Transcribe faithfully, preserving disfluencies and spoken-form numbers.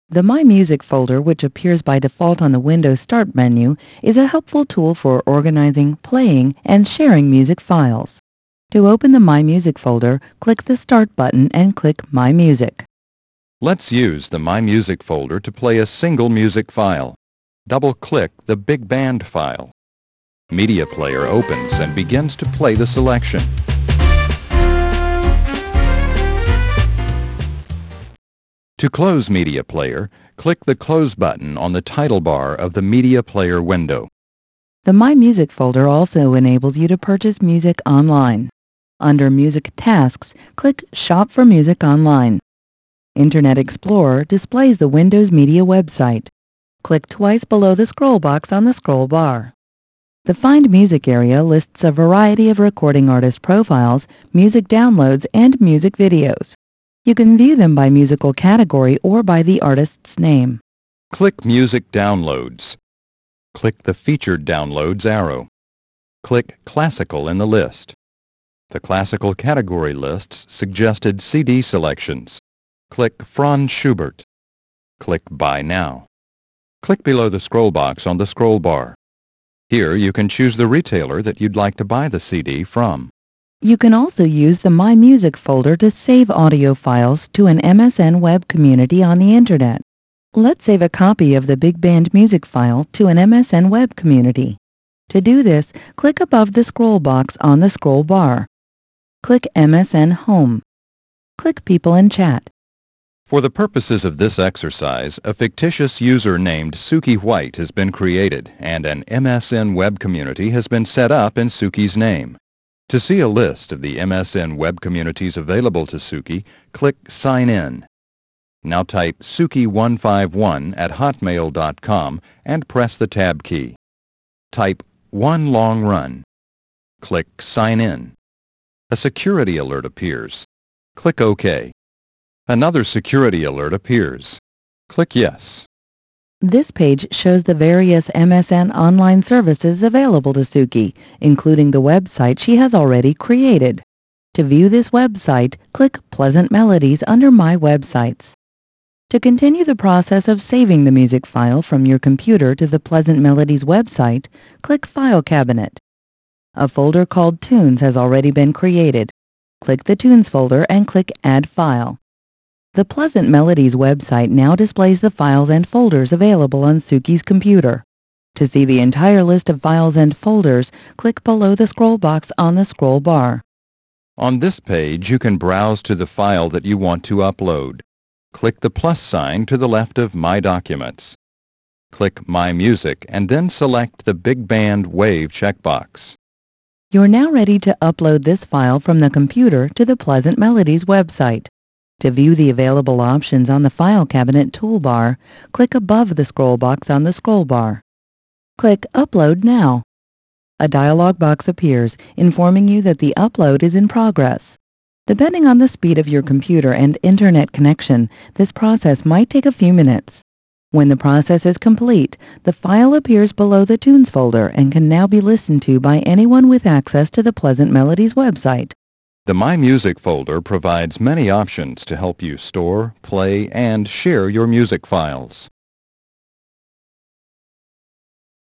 The My Music folder, which appears by default on the Windows Start menu, is a helpful tool for organizing, playing, and sharing music files. To open the My Music folder, click the Start button and click My Music. Let's use the My Music folder to play a single music file. Double-click the Big Band file. Media Player opens and begins to play the selection. To close Media Player, click the Close button on the title bar of the Media Player window. The My Music folder also enables you to purchase music online. Under Music Tasks, click Shop for Music Online. Internet Explorer displays the Windows Media website. Click twice below the scroll box on the scroll bar. The Find Music area lists a variety of recording artist profiles, music downloads, and music videos. You can view them by musical category or by the artist's name. Click Music Downloads. Click the Featured Downloads arrow. Click Classical in the list. The Classical category lists suggested C D selections. Click Franz Schubert. Click Buy Now. Click below the scroll box on the scroll bar. Here you can choose the retailer that you'd like to buy the C D from. You can also use the My Music folder to save audio files to an M S N web community on the Internet. Let's save a copy of the Big Band music file to an M S N web community. To do this, click above the scroll box on the scroll bar. Click M S N Home. Click People and Chat. For the purposes of this exercise, a fictitious user named Suki White has been created and an M S N web community has been set up in Suki's name. To see a list of the M S N web communities available to Suki, click Sign In. Now type Suki one five one at hotmail dot com and press the Tab key. Type One Long Run. Click Sign In. A security alert appears. Click OK. Another security alert appears. Click Yes. This page shows the various M S N online services available to Suki, including the website she has already created. To view this website, click Pleasant Melodies under My Websites. To continue the process of saving the music file from your computer to the Pleasant Melodies website, click File Cabinet. A folder called Tunes has already been created. Click the Tunes folder and click Add File. The Pleasant Melodies website now displays the files and folders available on Suki's computer. To see the entire list of files and folders, click below the scroll box on the scroll bar. On this page, you can browse to the file that you want to upload. Click the plus sign to the left of My Documents. Click My Music and then select the Big Band Wave checkbox. You're now ready to upload this file from the computer to the Pleasant Melodies website. To view the available options on the File Cabinet toolbar, click above the scroll box on the scroll bar. Click Upload Now. A dialog box appears informing you that the upload is in progress. Depending on the speed of your computer and internet connection, this process might take a few minutes. When the process is complete, the file appears below the Tunes folder and can now be listened to by anyone with access to the Pleasant Melodies website. The My Music folder provides many options to help you store, play, and share your music files.